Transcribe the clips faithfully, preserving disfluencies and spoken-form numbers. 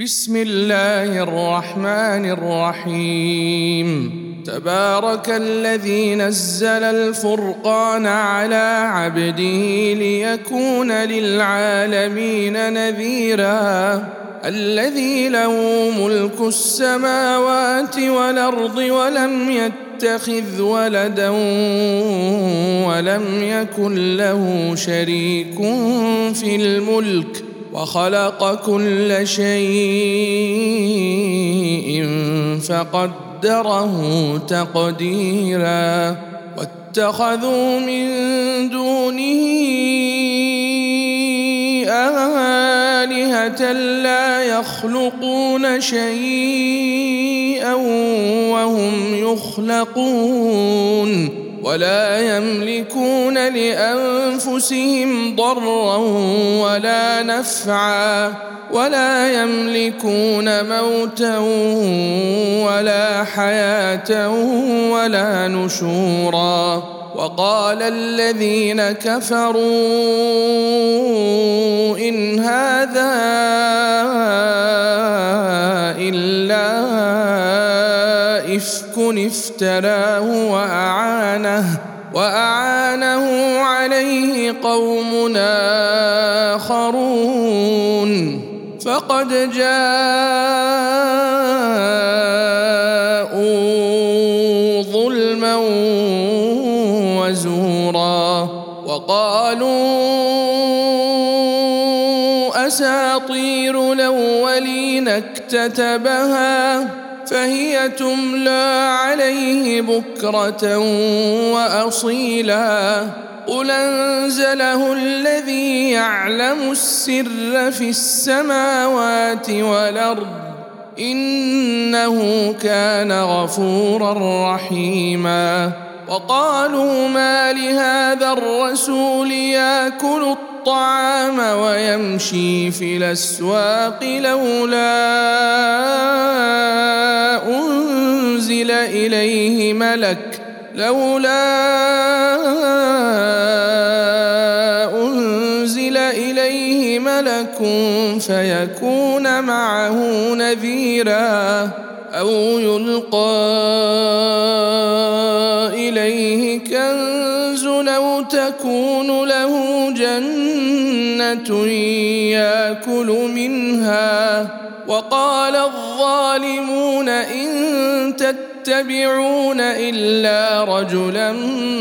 بسم الله الرحمن الرحيم. تبارك الذي نزل الفرقان على عبده ليكون للعالمين نذيرا. الذي له ملك السماوات والأرض ولم يتخذ ولدا ولم يكن له شريك في الملك وخلق كل شيء فقدره تقديرا. واتخذوا من دونه آلهة لا يخلقون شيئا وهم يخلقون ولا يملكون لأنفسهم ضرا ولا نفعا ولا يملكون موتا ولا حياة ولا نشورا. وقال الذين كفروا إن هذا إلا إفك افتراه وأعانه وأعانه عليه قوم آخرون فقد جاءوا ظلما وزورا. وقالوا أساطير الأولين اكتتبها فهي تملى عليه بكرة وأصيلا. قل أنزله الذي يعلم السر في السماوات والأرض إنه كان غفورا رحيما. وقالوا ما لهذا الرسول يأكل الطعام ويمشي في الأسواق لولا أنزل إليه ملك لولا أنزل إليه ملك فيكون معه نذيرا أو يلقى إليه كنز أو تكون له جنة يأكل منها. وقال الظالمون إن تتبعون إلا رجلا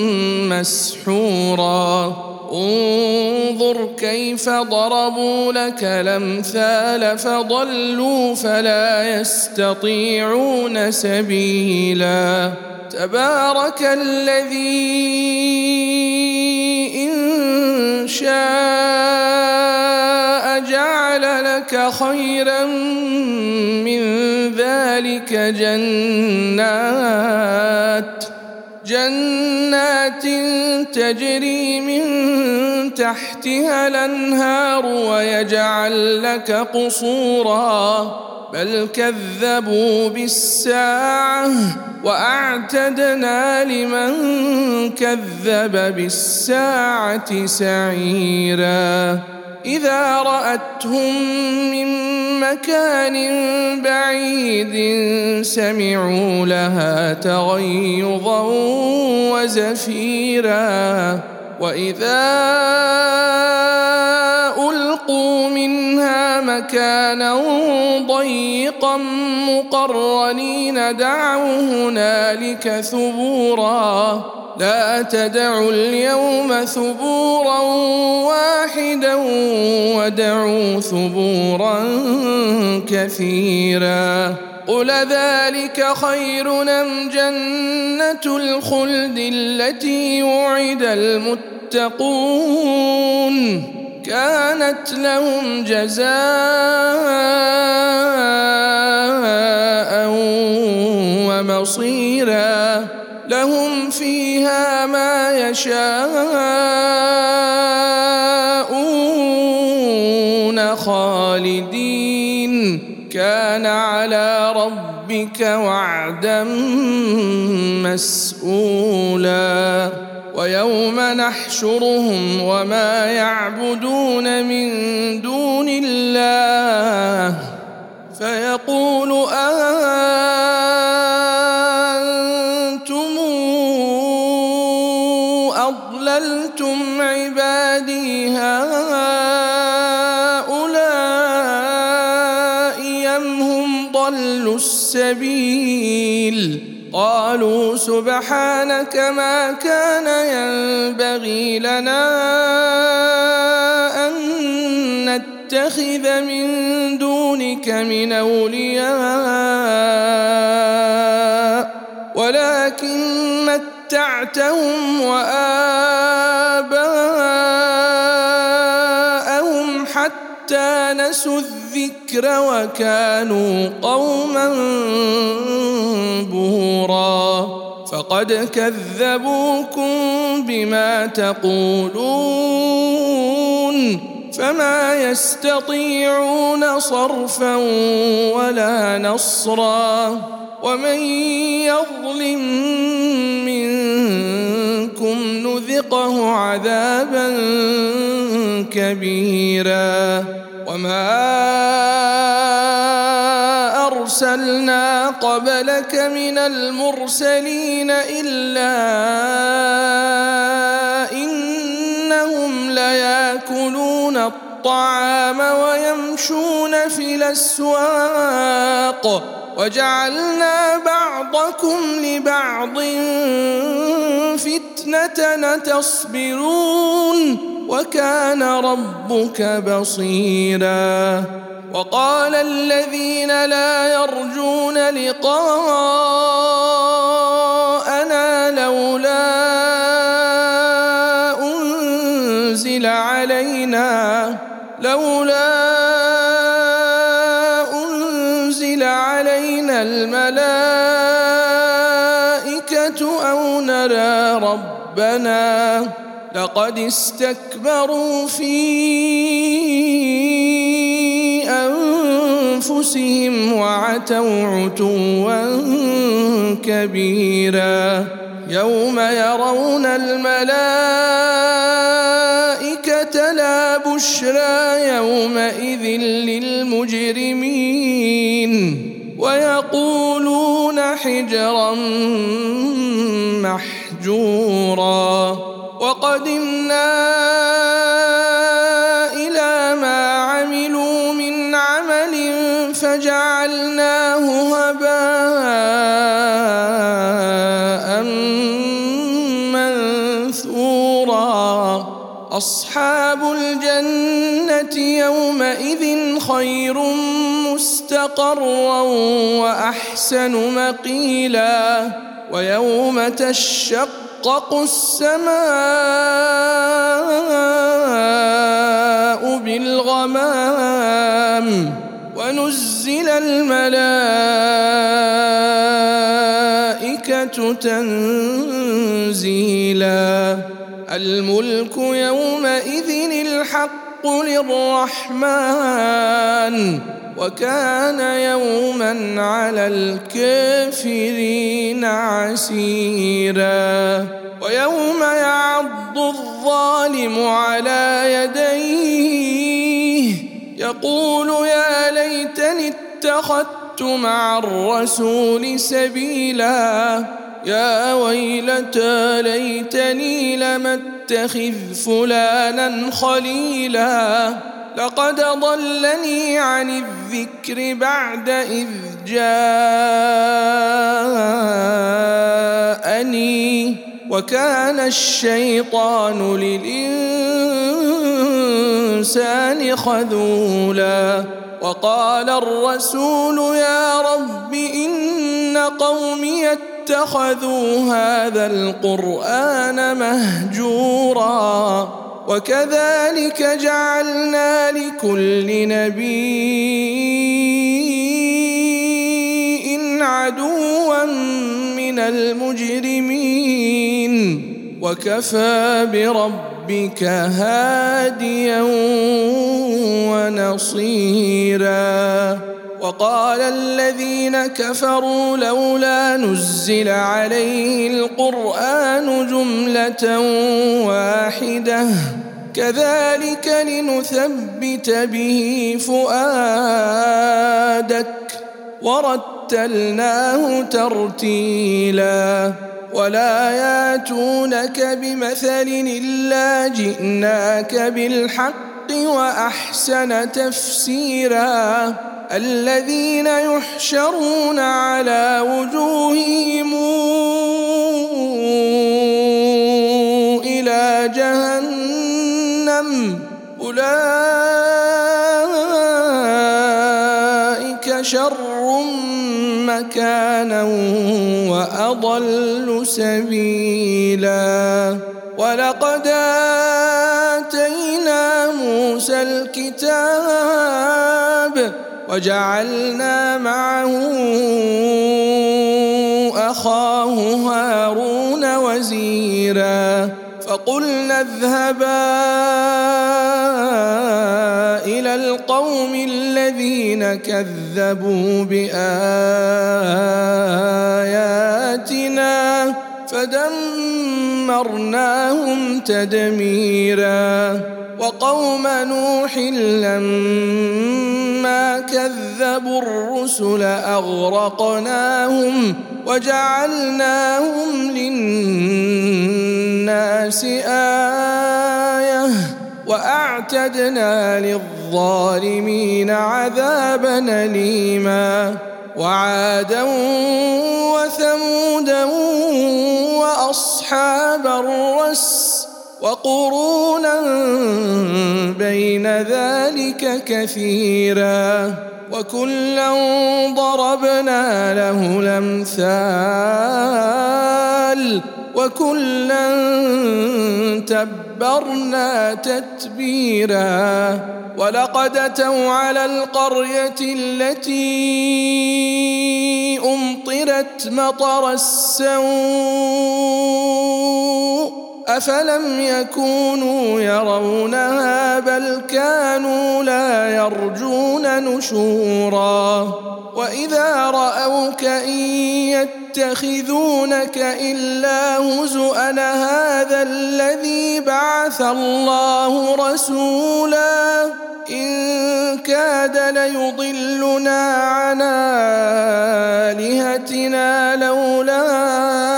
مسحورا. انظر كيف ضربوا لك الأمثال فضلوا فلا يستطيعون سبيلا. تبارك الذي إن شاء جعل لك خيرا من ذلك جنات جنات تجري من تحتها الأنهار ويجعل لك قصورا بل كذبوا بالساعة وأعتدنا لمن كذب بالساعة سعيرا. إذا رأتهم من مكان بعيد سمعوا لها تغيظا وزفيرا. وإذا ألقوا منها مكانا ضيقا مقرنين دعوا هنالك ثبورا لا تدعوا اليوم ثبورا واحدا ودعوا ثبورا كثيرا. قل ذلك خير أم جنة الخلد التي وعد المتقون كانت لهم جزاء ومصيرا. لهم فيها ما يشاءون خالدين كان على ربك وعدا مسئولا. ويوم نحشرهم وما يعبدون من دون الله فيقول أأنتم أضللتم عبادي هؤلاء أم هم ضلوا السبيل قالوا سبحانك ما كان ينبغي لنا أن نتخذ من دونك من أولياء ولكن متعتهم وآباءهم حتى نسوا الذكر وكانوا قوما بورا فقد كذبوكم بما تقولون فما يستطيعون صرفا ولا نصرا ومن يظلم منكم نذقه عذابا كبيرا وما أرسلنا قبلك من المرسلين إلا إنهم ليأكلون الطعام ويمشون في الأسواق وجعلنا بعضكم لبعض فتنة تصبرون وكان ربك بصيرا وقال الذين لا يرجون لقاءنا لولا أنزل علينا لولا أنزل علينا الملائكة أو نرى ربنا لقد استكبروا في أنفسهم وعتوا عتوا كبيرا يوم يرون الملائكة لا بشرى يومئذ للمجرمين ويقولون حجرا محجورا وقدمنا إلى ما عملوا من عمل فجعلناه هباء منثورا أصحاب الجنة يومئذ خير مستقرا وأحسن مقيلا ويوم تشقق السماء بالغمام ونزل الملائكة تنزيلا الملك يومئذ الحق للرحمن وكان يوما على الكافرين عسيرا ويوم يعض الظالم على يديه يقول يا ليتني اتخذت مع الرسول سبيلا يا ويلتى ليتني لم اتخذ فلانا خليلا لقد ضلني عن الذكر بعد إذ جاءني وكان الشيطان للإنسان خذولا وقال الرسول يا رب إن قومي اتخذوا هذا القرآن مهجورا وكذلك جعلنا لكل نبي عدوا من المجرمين وكفى بربك هاديا ونصيرا وقال الذين كفروا لولا نزل عليه القرآن جملة واحدة كذلك لنثبت به فؤادك ورتلناه ترتيلا ولا ياتونك بمثل إلا جئناك بالحق وأحسن تفسيرا الذين يحشرون على وجوههم إلى جهنم أولئك شر مكانا وأضل سبيلا ولقد آتينا موسى الكتاب وجعلنا معه أخاه هارون وزيرا فقلنا اذهبا إلى القوم الذين كذبوا بآياتنا فدمرناهم تدميرا وقوم نوح لما كذبوا الرسل أغرقناهم وجعلناهم للناس آية وأعتدنا للظالمين عذابا أليما وعادا وثمودا وأصحاب الرس وقرونا بين ذلك كثيرا وكلا ضربنا له الأمثال وكلا تبرنا تتبيرا ولقد أتوا على القرية التي أمطرت مطر السوء أفلم يكونوا يرونها بل كانوا لا يرجون نشورا وإذا رأوك إن يتخذونك إلا هزؤا هذا الذي بعث الله رسولا إن كاد ليضلنا عن آلهتنا لولا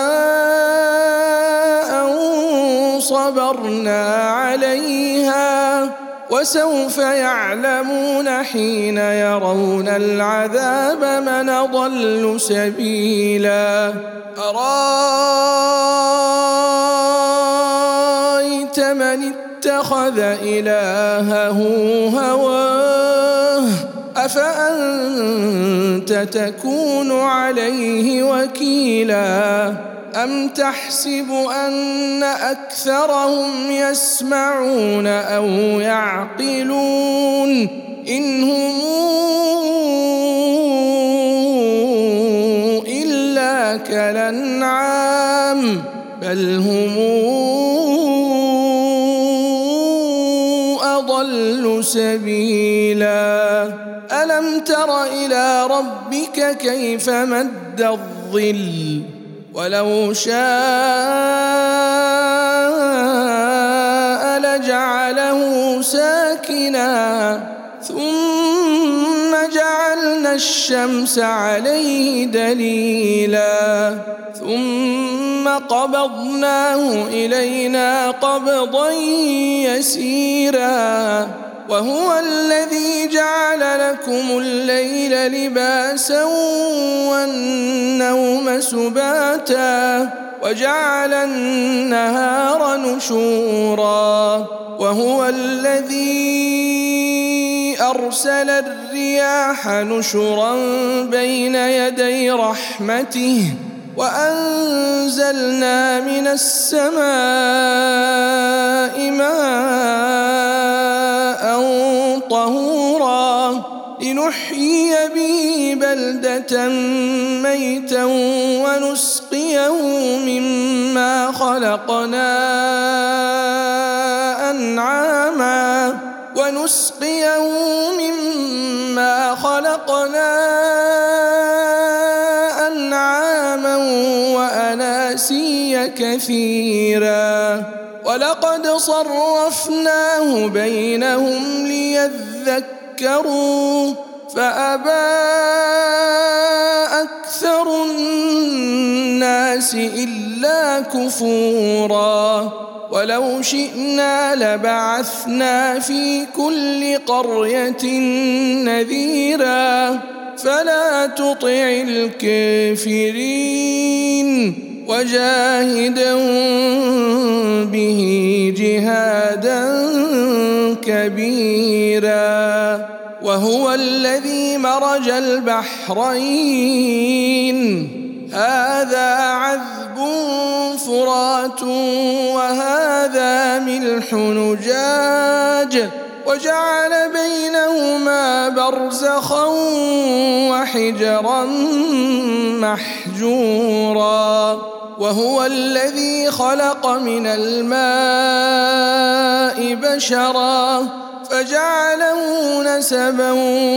صبرنا عليها وسوف يعلمون حين يرون العذاب من أضل سبيلا أرأيت من اتخذ إلهه هواه أفأنت تكون عليه وكيلا أم تحسب أن أكثرهم يسمعون أو يعقلون إن هم إلا كالأنعام بل هم أضل سبيلا ألم تر إلى ربك كيف مد الظل ولو شاء لجعله ساكنا ثم جعلنا الشمس عليه دليلا ثم قبضناه إلينا قبضا يسيرا وهو الذي جعل لكم الليل لباسا والنوم سباتا وجعل النهار نشورا وهو الذي أرسل الرياح نشرا بين يدي رحمته وأنزلنا من السماء ماء طهورا لنحيي به بلدة ميتا ونسقيه مما خلقنا أنعاما ونسقيه مما خلقنا أنعاما وأناسيا كثيرا ولقد صرفناه بينهم ليذكروا فأبى الناس إلا كفورا ولو شئنا لبعثنا في كل قرية نذيرا فلا تطع الكافرين وجاهدهم به جهادا كبيرا وهو الذي مرج البحرين هذا عذب فرات وهذا ملح نجاج وجعل بينهما برزخا وحجرا محجورا وهو الذي خلق من الماء بشرا فجعله نسبا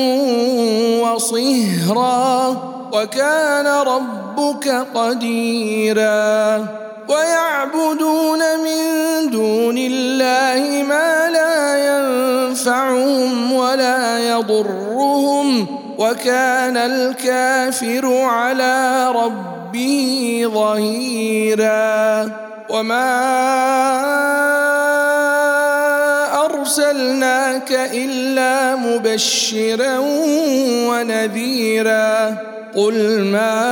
وصهرا وكان ربك قديرا ويعبدون من دون الله ما لا ينفعهم ولا يضرهم وكان الكافر على ربه ظهيرا وما أرسلناك إلا مبشرا ونذيرا قل ما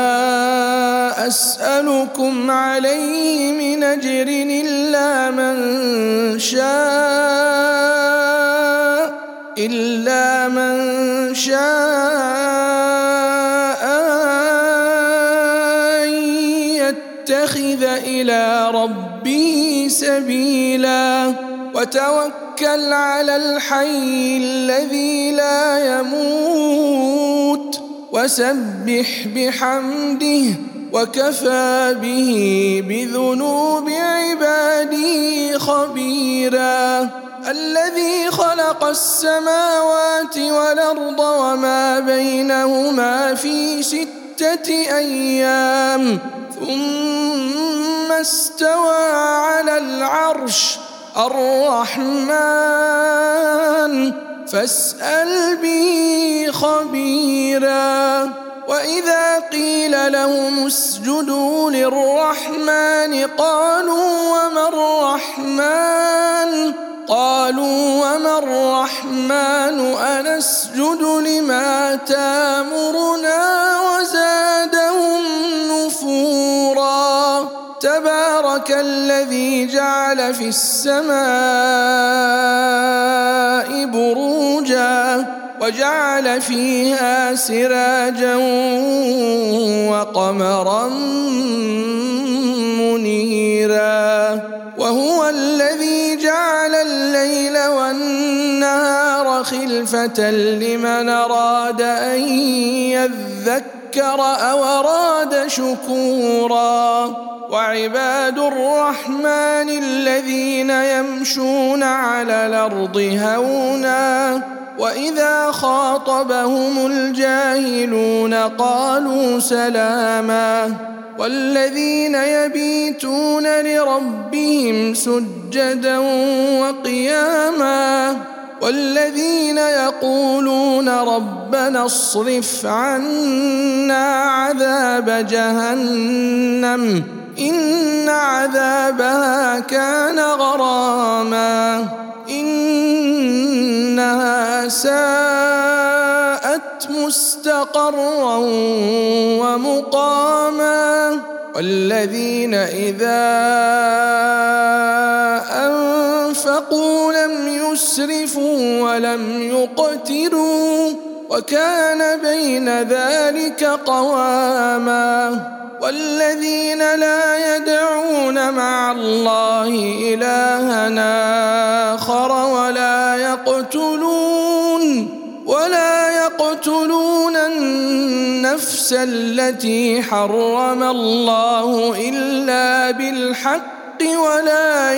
أسألكم عليه من أجر إلا من شاء إلا من شاء أن يتخذ إلى ربه سبيلا وتوكل على الحي الذي لا يموت وسبح بحمده وكفى به بذنوب عباده خبيرا الذي خلق السماوات والأرض وما بينهما في ستة أيام ثم استوى على العرش الرحمن فاسأل به خبيرا وإذا قيل لهم اسجدوا للرحمن قالوا وما الرحمن قالوا وما الرحمن أنسجد لما تامرنا وزادهم نفورا تبارك الذي جعل في السماء بروجا وجعل فيها سراجا وقمرا منيرا وهو الذي جعل الليل والنهار خلفة لمن أراد أن يذكر أو أراد شكورا وعباد الرحمن الذين يمشون على الأرض هونا وإذا خاطبهم الجاهلون قالوا سلاما والذين يبيتون لربهم سجدا وقياما والذين يقولون ربنا اصرف عنا عذاب جهنم إن عذابها كان غراما إنها ساءت مستقرا ومقاما والذين إذا أنفقوا لم يسرفوا ولم يقتروا وكان بين ذلك قواما والذين لا يدعون مع الله إلها آخر ولا يقتلون ولا يقتلون النفس التي حرم الله إلا بالحق ولا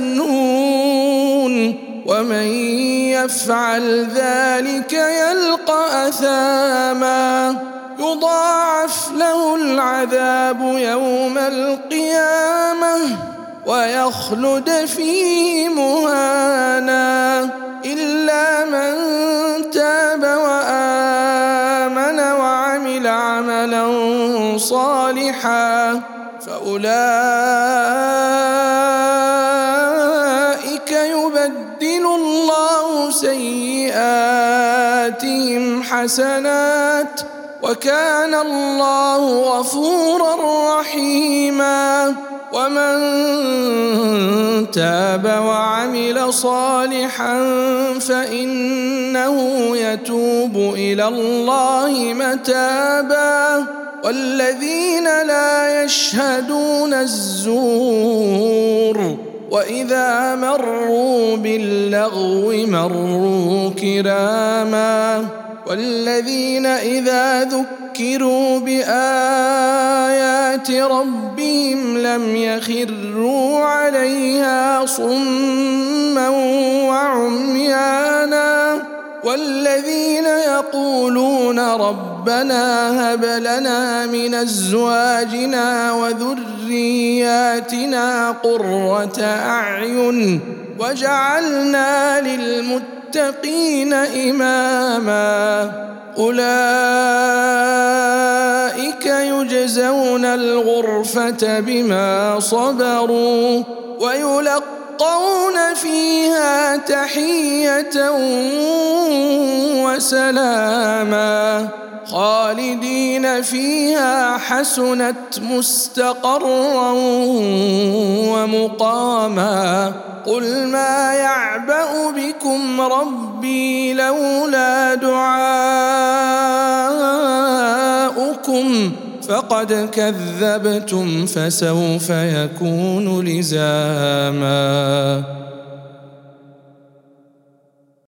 يزنون ومن يفعل ذلك يلقى أثاما يضاعف له العذاب يوم القيامة ويخلد فيه مهانا إلا من تاب وآمن وعمل عملا صالحا فأولئك يبدل الله سيئاتهم حسنات وكان الله غفورا رحيما. ومن تاب وعمل صالحا فإنه يتوب إلى الله متابا. والذين لا يشهدون الزور وإذا مروا باللغو مروا كراما. والذين إذا ذكروا بآيات ربهم لم يخروا عليها صما وعميانا. والذين يقولون ربنا هب لنا من أزواجنا وذرياتنا قرة أعين وجعلنا للمتقين إماما. أولئك يجزون الغرفة بما صبروا ويلقون فيها تحية وسلاما خالدين فيها حسنت مستقرا ومقاما. قل ما يعبأ بكم ربي لولا دعاؤكم فقد كذبتم فسوف يكون لزاما.